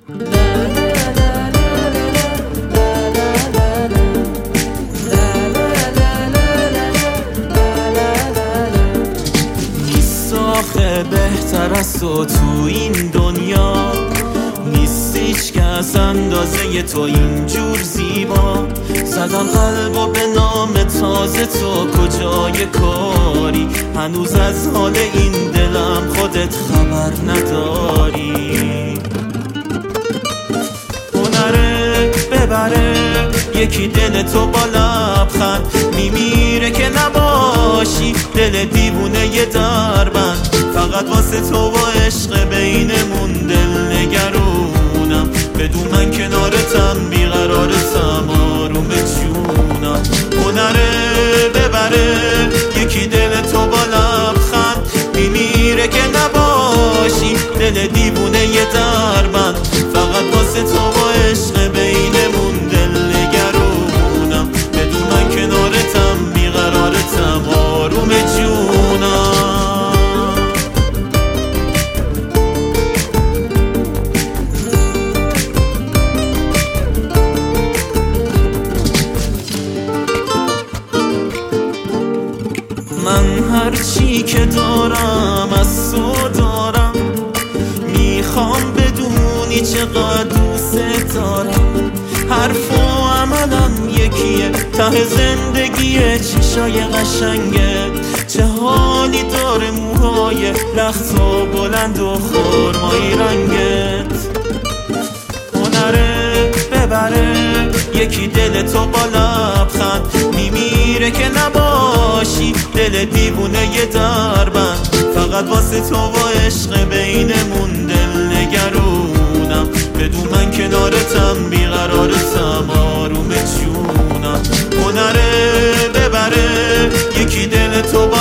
نیست آخه بهتر از تو این دنیا، نیست هیچ کس اندازه تو اینجور زیبا. زدم قلبو به نام تازه تو کجای کاری، هنوز از حال این دلم خودت خبر نداری. هنره ببره یکی دل تو با لبخند، میمیره که نباشی دل دیوونه یه دربند. فقط واسه تو و عشق بینمون دل نگرونم، بدون من کنارتم بیقرارتم آروم جونم. هنره ببره یکی دل تو با لبخند، میمیره که نباشی دل دیوونه یه دربند. فقط واسه تو و عشق بینمون دل نگرونم، بدون من کنارتم بیقرارتم آروم جونم. من هرچی که دارم از تو دارم، میخوام بدونی چقدر دوست دارم. حرف و عملم یکیه، ته زندگیه چشای قشنگه. چه حالی داره موهای لخت و بلند و خرمایی رنگت. هنره ببره یکی دل تو با لبخند، میمیره که نباشی دل دیوونه یه دربند. فقط واسه تو و عشق بینمون دل نگرونم، بدون من کنارتم بیقرارتم آروم جونم. هنره ببره یکی دل تو با